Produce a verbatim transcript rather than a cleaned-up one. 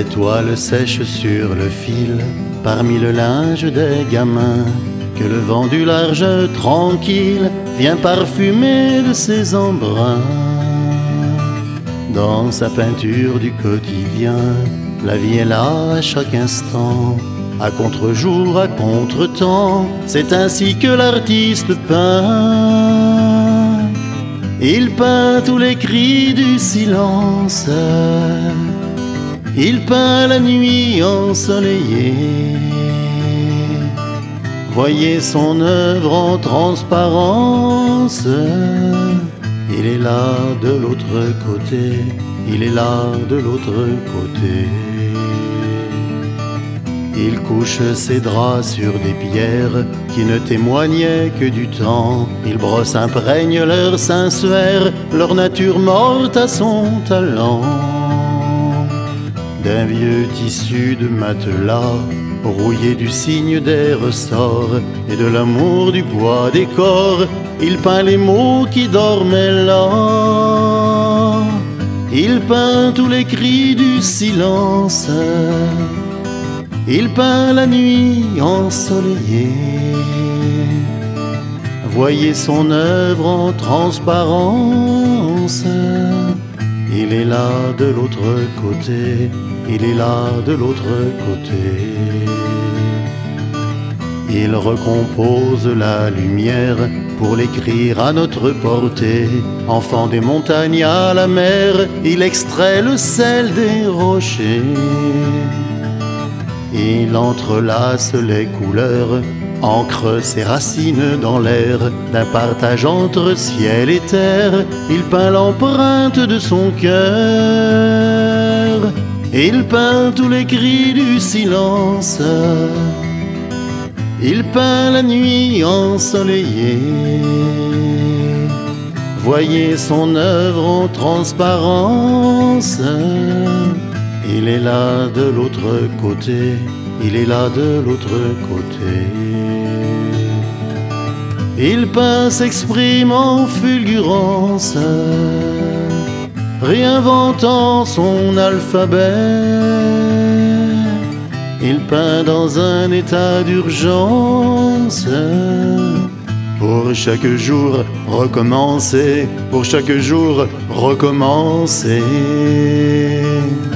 étoiles sèchent sur le fil, parmi le linge des gamins, que le vent du large tranquille vient parfumer de ses embruns. Dans sa peinture du quotidien, la vie est là à chaque instant, à contre-jour, à contre-temps, c'est ainsi que l'artiste peint. Il peint tous les cris du silence, il peint la nuit ensoleillée. Voyez son œuvre en transparence, il est là de l'autre côté, il est là de l'autre côté. Il couche ses draps sur des pierres qui ne témoignaient que du temps. Il brosse, imprègne leur sensuaire, leur nature morte à son talent. D'un vieux tissu de matelas, rouillé du signe des ressorts et de l'amour du bois des corps, il peint les mots qui dormaient là. Il peint tous les cris du silence, il peint la nuit ensoleillée. Voyez son œuvre en transparence, il est là de l'autre côté, il est là de l'autre côté. Il recompose la lumière pour l'écrire à notre portée. Enfant des montagnes à la mer, il extrait le sel des rochers. Il entrelace les couleurs, ancre ses racines dans l'air. D'un partage entre ciel et terre, il peint l'empreinte de son cœur. Il peint tous les cris du silence, il peint la nuit ensoleillée. Voyez son œuvre en transparence, il est là de l'autre côté, il est là de l'autre côté. Il peint, s'exprime en fulgurance, réinventant son alphabet. Il peint dans un état d'urgence, pour chaque jour recommencer, pour chaque jour recommencer.